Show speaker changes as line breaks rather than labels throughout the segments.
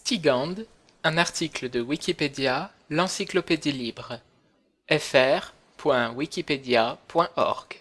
Stigand, un article de Wikipédia, l'encyclopédie libre. fr.wikipedia.org.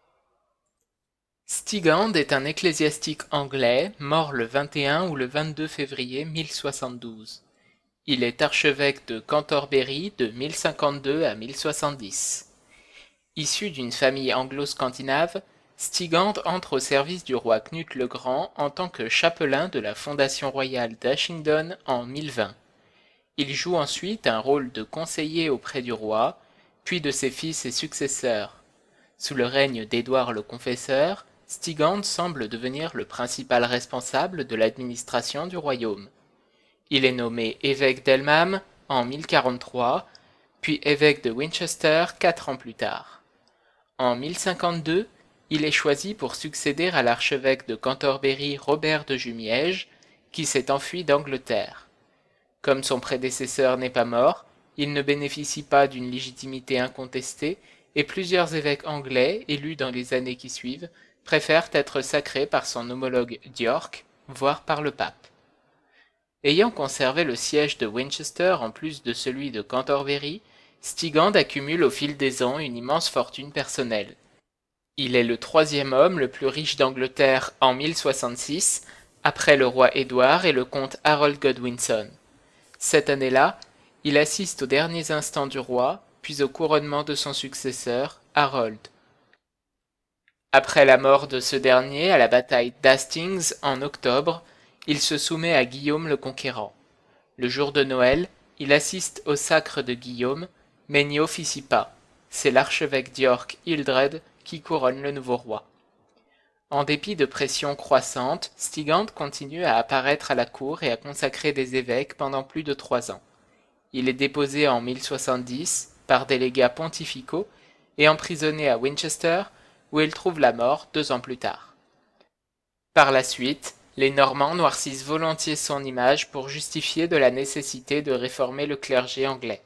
Stigand est un ecclésiastique anglais, mort le 21 ou le 22 février 1072. Il est archevêque de Cantorbéry de 1052 à 1070. Issu d'une famille anglo-scandinave, Stigand entre au service du roi Knut le Grand en tant que chapelain de la fondation royale d'Ashingdon en 1020. Il joue ensuite un rôle de conseiller auprès du roi, puis de ses fils et successeurs. Sous le règne d'Édouard le Confesseur, Stigand semble devenir le principal responsable de l'administration du royaume. Il est nommé évêque d'Elmham en 1043, puis évêque de Winchester 4 ans plus tard. En 1052, il est choisi pour succéder à l'archevêque de Cantorbéry Robert de Jumièges, qui s'est enfui d'Angleterre. Comme son prédécesseur n'est pas mort, il ne bénéficie pas d'une légitimité incontestée et plusieurs évêques anglais, élus dans les années qui suivent, préfèrent être sacrés par son homologue d'York, voire par le pape. Ayant conservé le siège de Winchester en plus de celui de Cantorbéry, Stigand accumule au fil des ans une immense fortune personnelle. Il est le troisième homme le plus riche d'Angleterre en 1066, après le roi Édouard et le comte Harold Godwinson. Cette année-là, il assiste aux derniers instants du roi, puis au couronnement de son successeur, Harold. Après la mort de ce dernier à la bataille d'Hastings en octobre, il se soumet à Guillaume le Conquérant. Le jour de Noël, il assiste au sacre de Guillaume, mais n'y officie pas. C'est l'archevêque d'York, Hildred, qui couronne le nouveau roi. En dépit de pressions croissantes, Stigand continue à apparaître à la cour et à consacrer des évêques pendant plus de 3 ans. Il est déposé en 1070 par des légats pontificaux et emprisonné à Winchester, où il trouve la mort 2 ans plus tard. Par la suite, les Normands noircissent volontiers son image pour justifier de la nécessité de réformer le clergé anglais.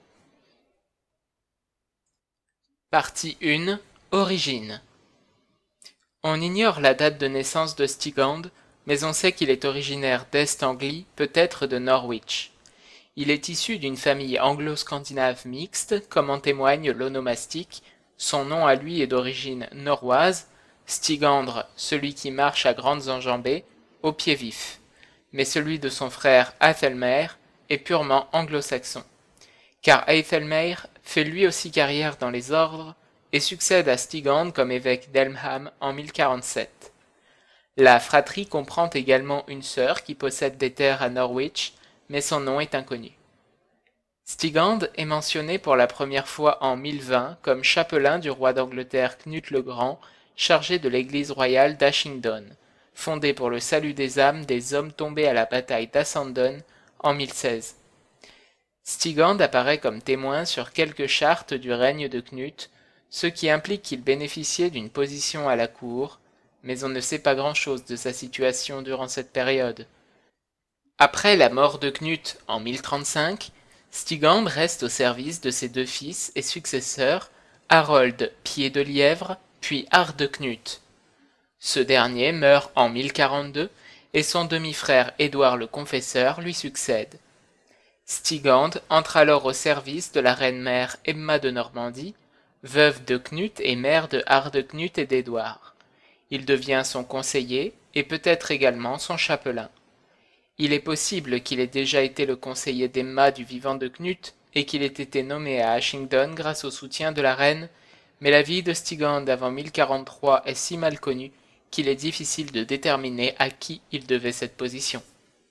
Partie 1. Origine. On ignore la date de naissance de Stigand, mais on sait qu'il est originaire d'East Anglie, peut-être de Norwich. Il est issu d'une famille anglo-scandinave mixte, comme en témoigne l'onomastique. Son nom à lui est d'origine norroise, Stigandre, celui qui marche à grandes enjambées, au pied vif. Mais celui de son frère Æthelmer est purement anglo-saxon. Car Æthelmer fait lui aussi carrière dans les ordres et succède à Stigand comme évêque d'Elmham en 1047. La fratrie comprend également une sœur qui possède des terres à Norwich, mais son nom est inconnu. Stigand est mentionné pour la première fois en 1020 comme chapelain du roi d'Angleterre Knut le Grand, chargé de l'église royale d'Ashingdon, fondée pour le salut des âmes des hommes tombés à la bataille d'Assandon en 1016. Stigand apparaît comme témoin sur quelques chartes du règne de Knut, ce qui implique qu'il bénéficiait d'une position à la cour, mais on ne sait pas grand-chose de sa situation durant cette période. Après la mort de Knut en 1035, Stigand reste au service de ses 2 fils et successeurs, Harold Pied de Lièvre, puis Hardeknut. Ce dernier meurt en 1042 et son demi-frère Édouard le Confesseur lui succède. Stigand entre alors au service de la reine-mère Emma de Normandie, veuve de Knut et mère de Hardeknut et d'Édouard. Il devient son conseiller et peut-être également son chapelain. Il est possible qu'il ait déjà été le conseiller d'Emma du vivant de Knut et qu'il ait été nommé à Ashingdon grâce au soutien de la reine, mais la vie de Stigand avant 1043 est si mal connue qu'il est difficile de déterminer à qui il devait cette position.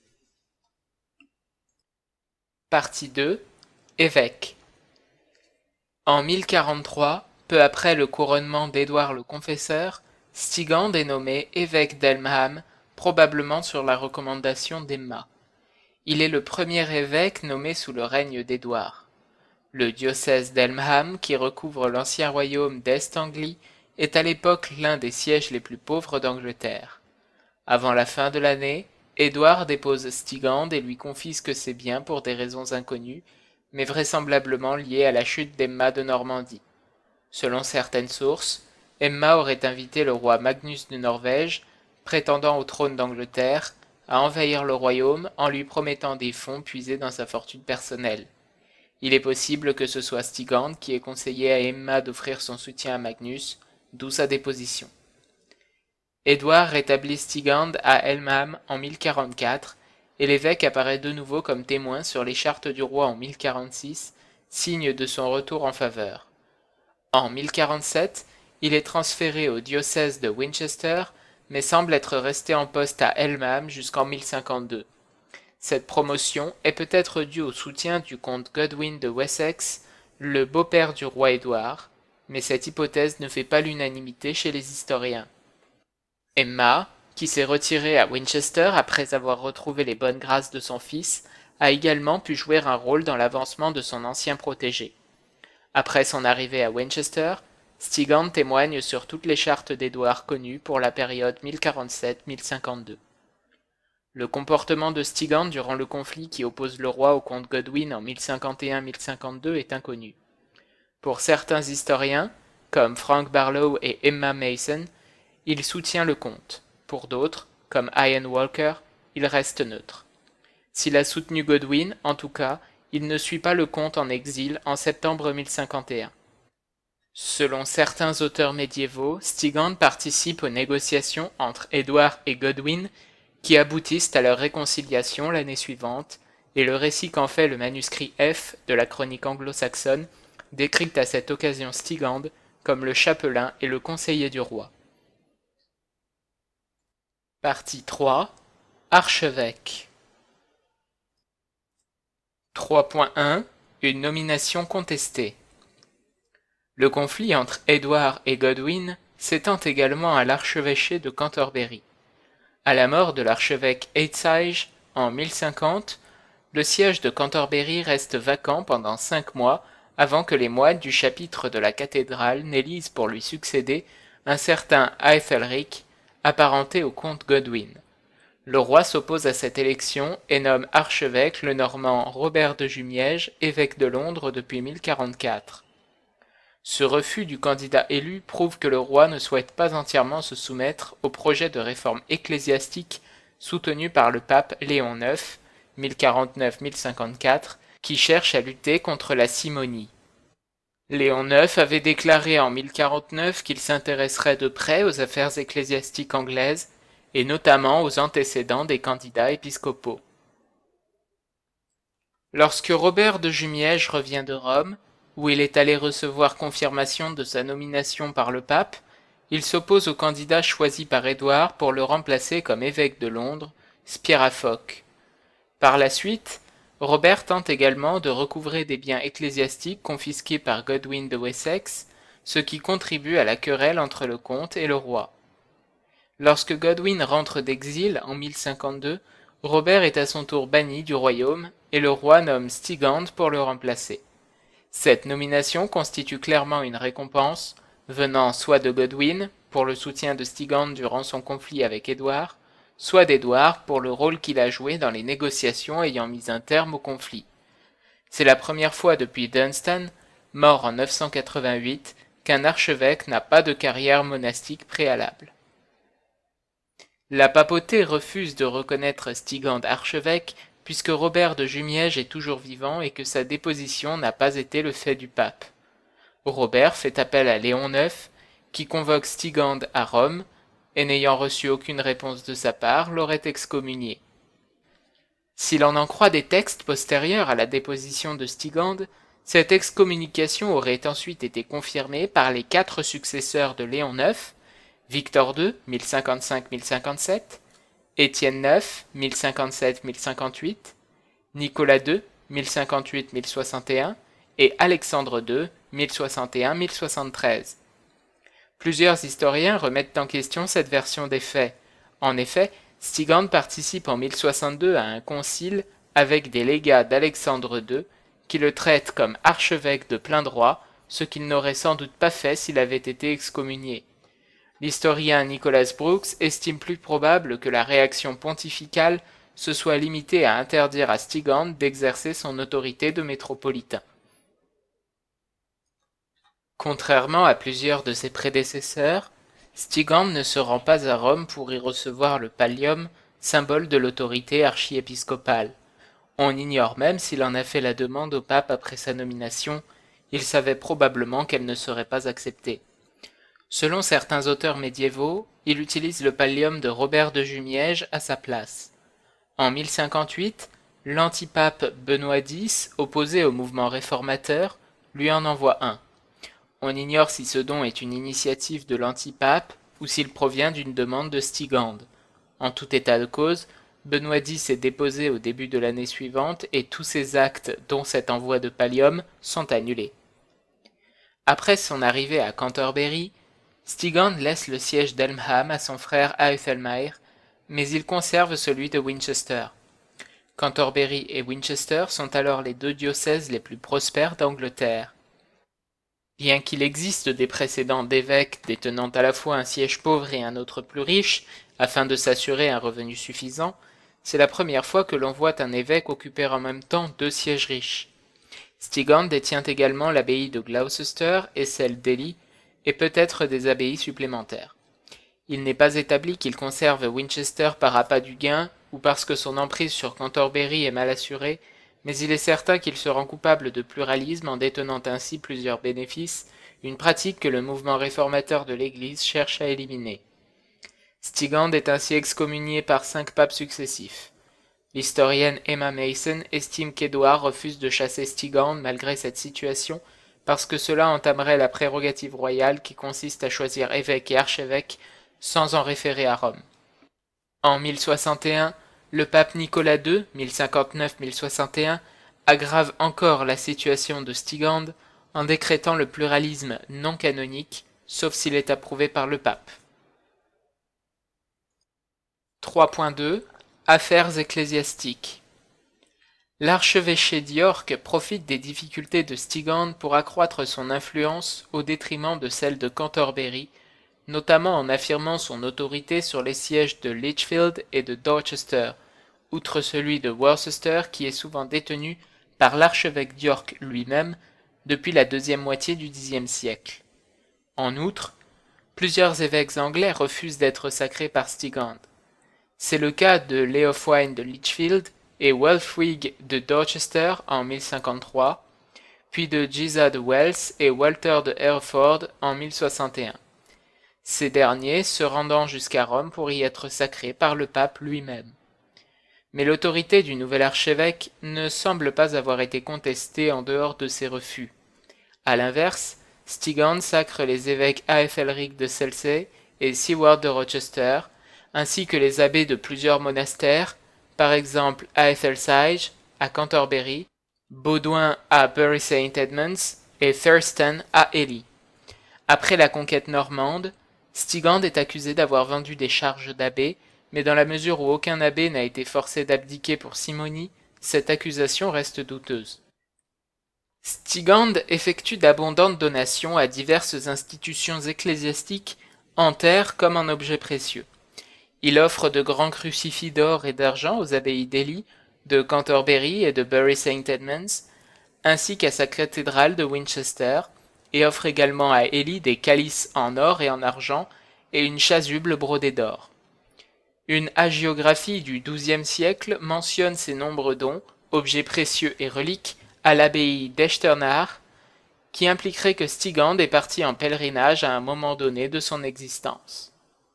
Partie 2. Évêque. En 1043, peu après le couronnement d'Édouard le Confesseur, Stigand est nommé évêque d'Elmham, probablement sur la recommandation d'Emma. Il est le premier évêque nommé sous le règne d'Édouard. Le diocèse d'Elmham, qui recouvre l'ancien royaume d'East Anglie, est à l'époque l'un des sièges les plus pauvres d'Angleterre. Avant la fin de l'année, Édouard dépose Stigand et lui confisque ses biens pour des raisons inconnues, mais vraisemblablement liées à la chute d'Emma de Normandie. Selon certaines sources, Emma aurait invité le roi Magnus de Norvège, prétendant au trône d'Angleterre, à envahir le royaume en lui promettant des fonds puisés dans sa fortune personnelle. Il est possible que ce soit Stigand qui ait conseillé à Aemma d'offrir son soutien à Magnus, d'où sa déposition. Édouard rétablit Stigand à Helmham en 1044, et l'évêque apparaît de nouveau comme témoin sur les chartes du roi en 1046, signe de son retour en faveur. En 1047, il est transféré au diocèse de Winchester, mais semble être resté en poste à Helmham jusqu'en 1052. Cette promotion est peut-être due au soutien du comte Godwin de Wessex, le beau-père du roi Édouard, mais cette hypothèse ne fait pas l'unanimité chez les historiens. Aemma, qui s'est retirée à Winchester après avoir retrouvé les bonnes grâces de son fils, a également pu jouer un rôle dans l'avancement de son ancien protégé. Après son arrivée à Winchester, Stigand témoigne sur toutes les chartes d'Édouard connues pour la période 1047-1052. Le comportement de Stigand durant le conflit qui oppose le roi au comte Godwin en 1051-1052 est inconnu. Pour certains historiens, comme Frank Barlow et Emma Mason, il soutient le comte. Pour d'autres, comme Ian Walker, il reste neutre. S'il a soutenu Godwin, en tout cas, il ne suit pas le comte en exil en septembre 1051. Selon certains auteurs médiévaux, Stigand participe aux négociations entre Édouard et Godwin qui aboutissent à leur réconciliation l'année suivante, et le récit qu'en fait le manuscrit F de la chronique anglo-saxonne décrit à cette occasion Stigand comme le chapelain et le conseiller du roi. Partie 3. Archevêque. 3.1. Une nomination contestée. Le conflit entre Édouard et Godwin s'étend également à l'archevêché de Cantorbéry. À la mort de l'archevêque Ecgtheow en 1050, le siège de Cantorbéry reste vacant pendant 5 mois avant que les moines du chapitre de la cathédrale n'élisent pour lui succéder un certain Aethelric, apparenté au comte Godwin. Le roi s'oppose à cette élection et nomme archevêque le Normand Robert de Jumièges, évêque de Londres depuis 1044. Ce refus du candidat élu prouve que le roi ne souhaite pas entièrement se soumettre au projet de réforme ecclésiastique soutenu par le pape Léon IX, 1049-1054, qui cherche à lutter contre la simonie. Léon IX avait déclaré en 1049 qu'il s'intéresserait de près aux affaires ecclésiastiques anglaises, et notamment aux antécédents des candidats épiscopaux. Lorsque Robert de Jumièges revient de Rome, où il est allé recevoir confirmation de sa nomination par le pape, il s'oppose au candidat choisi par Édouard pour le remplacer comme évêque de Londres, Spierafoc. Par la suite, Robert tente également de recouvrer des biens ecclésiastiques confisqués par Godwin de Wessex, ce qui contribue à la querelle entre le comte et le roi. Lorsque Godwin rentre d'exil en 1052, Robert est à son tour banni du royaume et le roi nomme Stigand pour le remplacer. Cette nomination constitue clairement une récompense, venant soit de Godwin, pour le soutien de Stigand durant son conflit avec Édouard, soit d'Édouard pour le rôle qu'il a joué dans les négociations ayant mis un terme au conflit. C'est la première fois depuis Dunstan, mort en 988, qu'un archevêque n'a pas de carrière monastique préalable. La papauté refuse de reconnaître Stigand archevêque puisque Robert de Jumièges est toujours vivant et que sa déposition n'a pas été le fait du pape. Robert fait appel à Léon IX, qui convoque Stigand à Rome, et n'ayant reçu aucune réponse de sa part, l'aurait excommunié. Si l'on en croit des textes postérieurs à la déposition de Stigand, cette excommunication aurait ensuite été confirmée par les 4 successeurs de Léon IX, Victor II, 1055-1057, Étienne IX, 1057-1058, Nicolas II, 1058-1061 et Alexandre II, 1061-1073. Plusieurs historiens remettent en question cette version des faits. En effet, Stigand participe en 1062 à un concile avec des légats d'Alexandre II qui le traitent comme archevêque de plein droit, ce qu'il n'aurait sans doute pas fait s'il avait été excommunié. L'historien Nicholas Brooks estime plus probable que la réaction pontificale se soit limitée à interdire à Stigand d'exercer son autorité de métropolitain. Contrairement à plusieurs de ses prédécesseurs, Stigand ne se rend pas à Rome pour y recevoir le pallium symbole de l'autorité archiépiscopale. On ignore même s'il en a fait la demande au pape après sa nomination, il savait probablement qu'elle ne serait pas acceptée. Selon certains auteurs médiévaux, il utilise le pallium de Robert de Jumièges à sa place. En 1058, l'antipape Benoît X, opposé au mouvement réformateur, lui en envoie un. On ignore si ce don est une initiative de l'antipape ou s'il provient d'une demande de Stigande. En tout état de cause, Benoît X est déposé au début de l'année suivante et tous ses actes, dont cet envoi de pallium, sont annulés. Après son arrivée à Cantorbéry, Stigande laisse le siège d'Elmham à son frère Aethelmaer, mais il conserve celui de Winchester. Cantorbéry et Winchester sont alors les deux diocèses les plus prospères d'Angleterre. Bien qu'il existe des précédents d'évêques détenant à la fois un siège pauvre et un autre plus riche, afin de s'assurer un revenu suffisant, c'est la première fois que l'on voit un évêque occuper en même temps deux sièges riches. Stigande détient également l'abbaye de Gloucester et celle d'Ely, et peut-être des abbayes supplémentaires. Il n'est pas établi qu'il conserve Winchester par appât du gain, ou parce que son emprise sur Cantorbéry est mal assurée, mais il est certain qu'il se rend coupable de pluralisme en détenant ainsi plusieurs bénéfices, une pratique que le mouvement réformateur de l'Église cherche à éliminer. Stigande est ainsi excommunié par 5 papes successifs. L'historienne Emma Mason estime qu'Édouard refuse de chasser Stigande malgré cette situation parce que cela entamerait la prérogative royale qui consiste à choisir évêque et archevêque sans en référer à Rome. En 1061, le pape Nicolas II, 1059-1061, aggrave encore la situation de Stigande en décrétant le pluralisme non canonique, sauf s'il est approuvé par le pape. 3.2 Affaires ecclésiastiques. L'archevêché d'York profite des difficultés de Stigande pour accroître son influence au détriment de celle de Cantorbéry, notamment en affirmant son autorité sur les sièges de Lichfield et de Dorchester, outre celui de Worcester qui est souvent détenu par l'archevêque d'York lui-même depuis la deuxième moitié du Xe siècle. En outre, plusieurs évêques anglais refusent d'être sacrés par Stigande. C'est le cas de Leofwine de Lichfield et Wulfwig de Dorchester en 1053, puis de Giza de Wells et Walter de Hereford en 1061. Ces derniers se rendant jusqu'à Rome pour y être sacrés par le pape lui-même. Mais l'autorité du nouvel archevêque ne semble pas avoir été contestée en dehors de ces refus. A l'inverse, Stigande sacre les évêques Aethelric de Selsey et Siward de Rochester, ainsi que les abbés de plusieurs monastères, par exemple Aethelsige à Cantorbéry, Baudouin à Bury St. Edmunds et Thurston à Ely. Après la conquête normande, Stigande est accusé d'avoir vendu des charges d'abbé, mais dans la mesure où aucun abbé n'a été forcé d'abdiquer pour simonie, cette accusation reste douteuse. Stigande effectue d'abondantes donations à diverses institutions ecclésiastiques, en terre comme en objets précieux. Il offre de grands crucifix d'or et d'argent aux abbayes d'Ely, de Cantorbéry et de Bury St. Edmunds, ainsi qu'à sa cathédrale de Winchester, et offre également à Ely des calices en or et en argent et une chasuble brodée d'or. Une hagiographie du XIIe siècle mentionne ces nombreux dons, objets précieux et reliques, à l'abbaye d'Echternach, qui impliquerait que Stigande est parti en pèlerinage à un moment donné de son existence.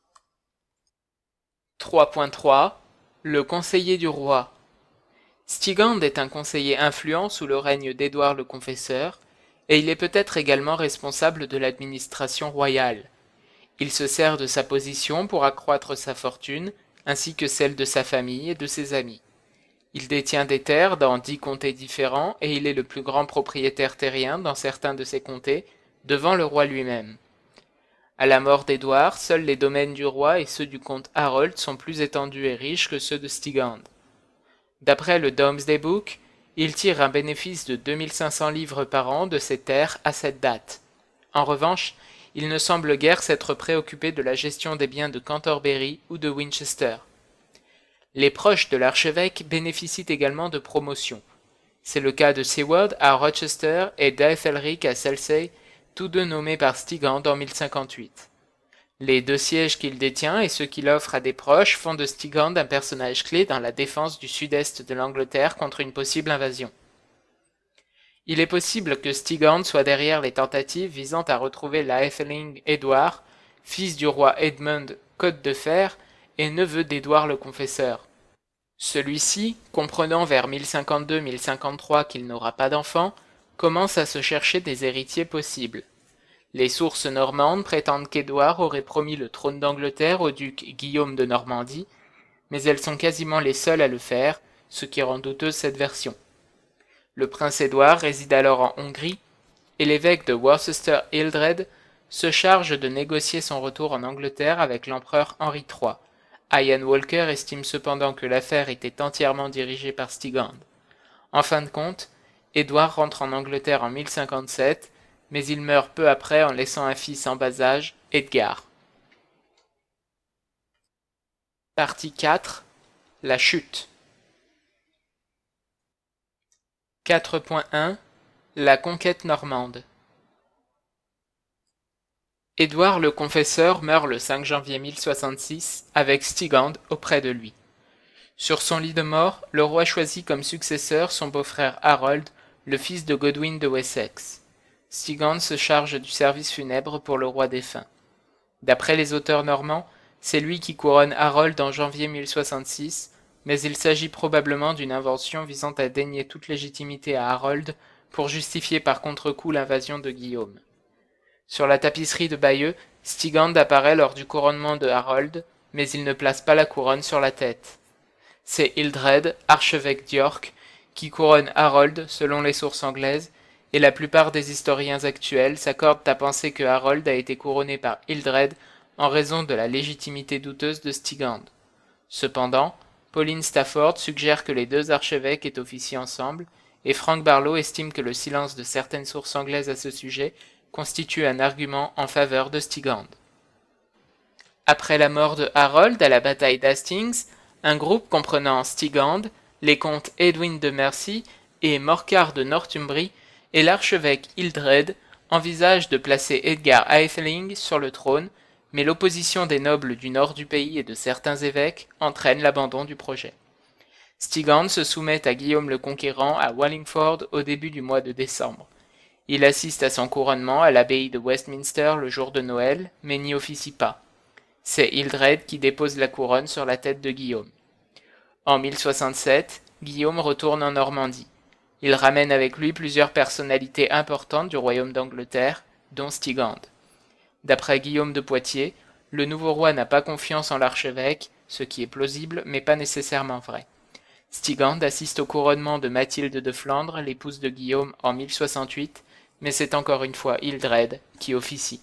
3.3 Le conseiller du roi. Stigande est un conseiller influent sous le règne d'Édouard le Confesseur, et il est peut-être également responsable de l'administration royale. Il se sert de sa position pour accroître sa fortune, ainsi que celle de sa famille et de ses amis. Il détient des terres dans 10 comtés différents et il est le plus grand propriétaire terrien dans certains de ces comtés, devant le roi lui-même. À la mort d'Édouard, seuls les domaines du roi et ceux du comte Harold sont plus étendus et riches que ceux de Stigande. D'après le Domesday Book, il tire un bénéfice de 2500 livres par an de ses terres à cette date. En revanche, il ne semble guère s'être préoccupé de la gestion des biens de Cantorbéry ou de Winchester. Les proches de l'archevêque bénéficient également de promotions. C'est le cas de Siward à Rochester et d'Aethelric à Selsey, tous deux nommés par Stigande en 1058. Les 2 sièges qu'il détient et ceux qu'il offre à des proches font de Stigand un personnage clé dans la défense du sud-est de l'Angleterre contre une possible invasion. Il est possible que Stigand soit derrière les tentatives visant à retrouver l'Aetheling Édouard, fils du roi Edmund Côte de Fer et neveu d'Édouard le Confesseur. Celui-ci, comprenant vers 1052-1053 qu'il n'aura pas d'enfant, commence à se chercher des héritiers possibles. Les sources normandes prétendent qu'Édouard aurait promis le trône d'Angleterre au duc Guillaume de Normandie, mais elles sont quasiment les seules à le faire, ce qui rend douteuse cette version. Le prince Édouard réside alors en Hongrie, et l'évêque de Worcester Ealdred se charge de négocier son retour en Angleterre avec l'empereur Henri III. Ian Walker estime cependant que l'affaire était entièrement dirigée par Stigand. En fin de compte, Édouard rentre en Angleterre en 1057, mais il meurt peu après en laissant un fils en bas âge, Edgar. Partie 4. La chute. 4.1. La conquête normande. Édouard le Confesseur meurt le 5 janvier 1066 avec Stigand auprès de lui. Sur son lit de mort, le roi choisit comme successeur son beau-frère Harold, le fils de Godwin de Wessex. Stigand se charge du service funèbre pour le roi défunt. D'après les auteurs normands, c'est lui qui couronne Harold en janvier 1066, mais il s'agit probablement d'une invention visant à dénier toute légitimité à Harold pour justifier par contre-coup l'invasion de Guillaume. Sur la tapisserie de Bayeux, Stigand apparaît lors du couronnement de Harold, mais il ne place pas la couronne sur la tête. C'est Ealdred, archevêque d'York, qui couronne Harold selon les sources anglaises, et la plupart des historiens actuels s'accordent à penser que Harold a été couronné par Ealdred en raison de la légitimité douteuse de Stigand. Cependant, Pauline Stafford suggère que les 2 archevêques aient officié ensemble, et Frank Barlow estime que le silence de certaines sources anglaises à ce sujet constitue un argument en faveur de Stigand. Après la mort de Harold à la bataille d'Hastings, un groupe comprenant Stigand, les comtes Edwin de Mercie et Morcar de Northumbrie et l'archevêque Ealdred envisagent de placer Edgar Aetheling sur le trône, mais l'opposition des nobles du nord du pays et de certains évêques entraîne l'abandon du projet. Stigand se soumet à Guillaume le Conquérant à Wallingford au début du mois de décembre. Il assiste à son couronnement à l'abbaye de Westminster le jour de Noël, mais n'y officie pas. C'est Ealdred qui dépose la couronne sur la tête de Guillaume. En 1067, Guillaume retourne en Normandie. Il ramène avec lui plusieurs personnalités importantes du royaume d'Angleterre, dont Stigand. D'après Guillaume de Poitiers, le nouveau roi n'a pas confiance en l'archevêque, ce qui est plausible mais pas nécessairement vrai. Stigand assiste au couronnement de Mathilde de Flandre, l'épouse de Guillaume, en 1068, mais c'est encore une fois Ealdred qui officie.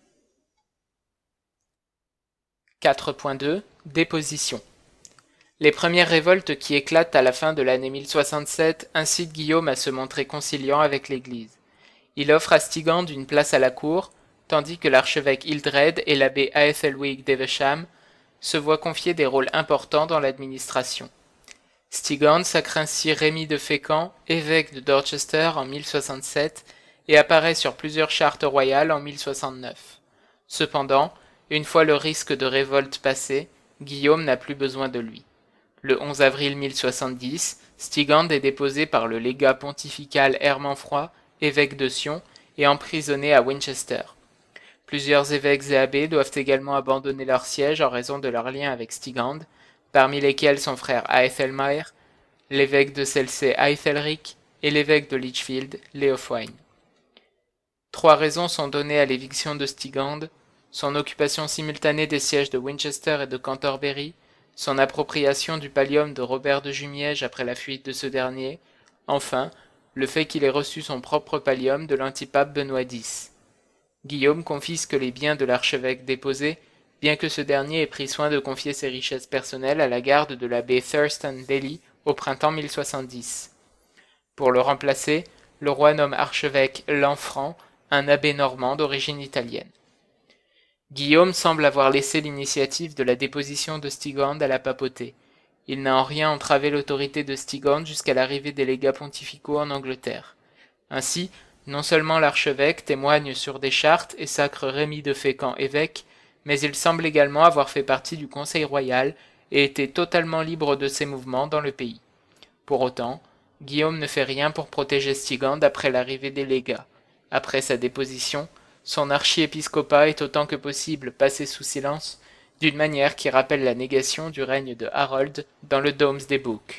4.2. Déposition. Les premières révoltes qui éclatent à la fin de l'année 1067 incitent Guillaume à se montrer conciliant avec l'Église. Il offre à Stigand une place à la cour, tandis que l'archevêque Ealdred et l'abbé Aethelwig d'Evesham se voient confier des rôles importants dans l'administration. Stigand sacre ainsi Rémy de Fécamp, évêque de Dorchester en 1067, et apparaît sur plusieurs chartes royales en 1069. Cependant, une fois le risque de révolte passé, Guillaume n'a plus besoin de lui. Le 11 avril 1070, Stigand est déposé par le légat pontifical Hermanfroi, évêque de Sion, et emprisonné à Winchester. Plusieurs évêques et abbés doivent également abandonner leur siège en raison de leur lien avec Stigand, parmi lesquels son frère Aethelmaer, l'évêque de Selsey Aethelric et l'évêque de Lichfield, Leofwine. 3 raisons sont données à l'éviction de Stigand: son occupation simultanée des sièges de Winchester et de Canterbury, son appropriation du pallium de Robert de Jumièges après la fuite de ce dernier, enfin, le fait qu'il ait reçu son propre pallium de l'antipape Benoît X. Guillaume confisque les biens de l'archevêque déposé, bien que ce dernier ait pris soin de confier ses richesses personnelles à la garde de l'abbé Thurston Daly au printemps 1070. Pour le remplacer, le roi nomme archevêque Lanfranc, un abbé normand d'origine italienne. Guillaume semble avoir laissé l'initiative de la déposition de Stigand à la papauté. Il n'a en rien entravé l'autorité de Stigand jusqu'à l'arrivée des légats pontificaux en Angleterre. Ainsi, non seulement l'archevêque témoigne sur des chartes et sacre Rémy de Fécamp évêque, mais il semble également avoir fait partie du Conseil royal et était totalement libre de ses mouvements dans le pays. Pour autant, Guillaume ne fait rien pour protéger Stigand après l'arrivée des légats. Après sa déposition, son archiépiscopat est autant que possible passé sous silence, d'une manière qui rappelle la négation du règne de Harold dans le Domesday Book.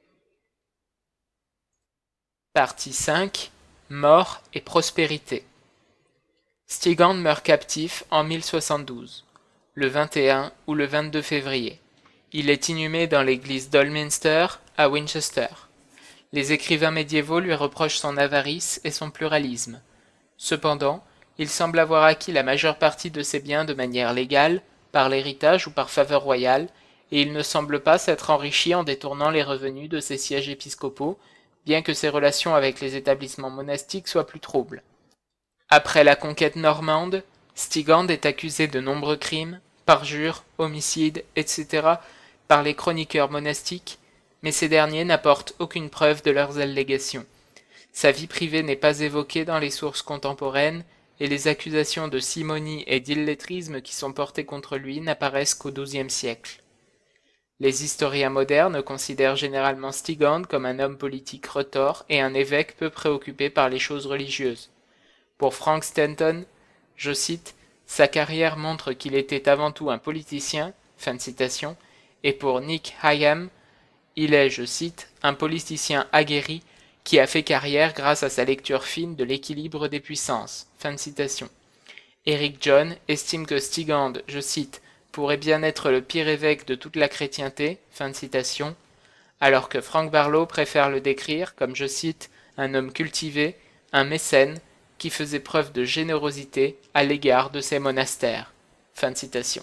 Partie 5. Mort et prospérité. Stigand meurt captif en 1072, le 21 ou le 22 février. Il est inhumé dans l'église d'Olminster, à Winchester. Les écrivains médiévaux lui reprochent son avarice et son pluralisme. Cependant, il semble avoir acquis la majeure partie de ses biens de manière légale, par l'héritage ou par faveur royale, et il ne semble pas s'être enrichi en détournant les revenus de ses sièges épiscopaux, bien que ses relations avec les établissements monastiques soient plus troubles. Après la conquête normande, Stigand est accusé de nombreux crimes, parjures, homicides, etc., par les chroniqueurs monastiques, mais ces derniers n'apportent aucune preuve de leurs allégations. Sa vie privée n'est pas évoquée dans les sources contemporaines, et les accusations de simonie et d'illettrisme qui sont portées contre lui n'apparaissent qu'au XIIe siècle. Les historiens modernes considèrent généralement Stigand comme un homme politique retors et un évêque peu préoccupé par les choses religieuses. Pour Frank Stanton, je cite, « Sa carrière montre qu'il était avant tout un politicien », fin de citation, et pour Nick Hayham, il est, je cite, « un politicien aguerri qui a fait carrière grâce à sa lecture fine de l'équilibre des puissances », fin de citation. Eric John estime que Stigand, je cite, « pourrait bien être le pire évêque de toute la chrétienté », fin de citation, alors que Frank Barlow préfère le décrire comme, je cite, « un homme cultivé, un mécène, qui faisait preuve de générosité à l'égard de ses monastères. » Fin de citation.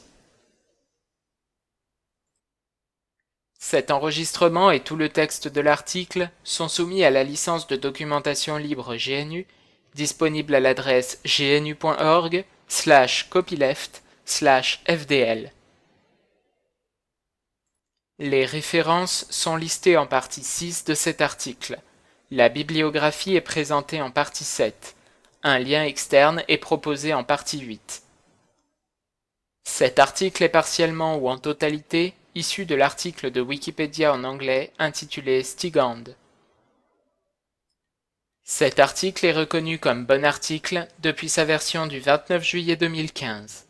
Cet enregistrement et tout le texte de l'article sont soumis à la licence de documentation libre GNU, disponible à l'adresse gnu.org/copyleft/fdl. Les références sont listées en partie 6 de cet article. La bibliographie est présentée en partie 7. Un lien externe est proposé en partie 8. Cet article est partiellement ou en totalité issu de l'article de Wikipédia en anglais intitulé Stigand. Cet article est reconnu comme bon article depuis sa version du 29 juillet 2015.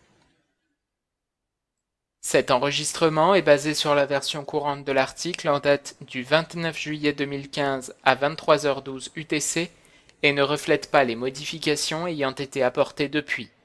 Cet enregistrement est basé sur la version courante de l'article en date du 29 juillet 2015 à 23h12 UTC et ne reflète pas les modifications ayant été apportées depuis.